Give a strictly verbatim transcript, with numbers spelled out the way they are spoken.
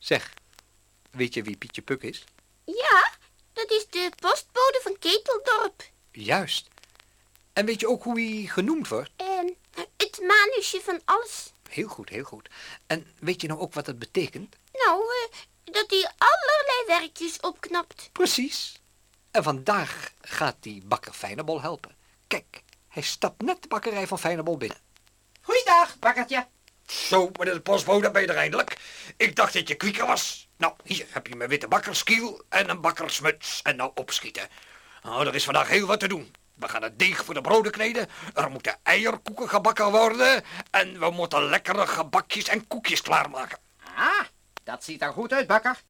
Zeg, weet je wie Pietje Puk is? Ja, dat is de postbode van Keteldorp. Juist. En weet je ook hoe hij genoemd wordt? En het manusje van alles. Heel goed, heel goed. En weet je nou ook wat het betekent? Nou, uh, dat hij allerlei werkjes opknapt. Precies. En vandaag gaat die bakker Fijnebol helpen. Kijk, hij stapt net de bakkerij van Fijnebol binnen. Goeiedag, bakkertje. Zo, meneer de postbode, ben je er eindelijk. Ik dacht dat je kwieker was. Nou, hier heb je mijn witte bakkerskiel en een bakkersmuts. En nou opschieten. Nou, er is vandaag heel wat te doen. We gaan het deeg voor de broden kneden. Er moeten eierkoeken gebakken worden. En we moeten lekkere gebakjes en koekjes klaarmaken. Ah, dat ziet er goed uit, bakker.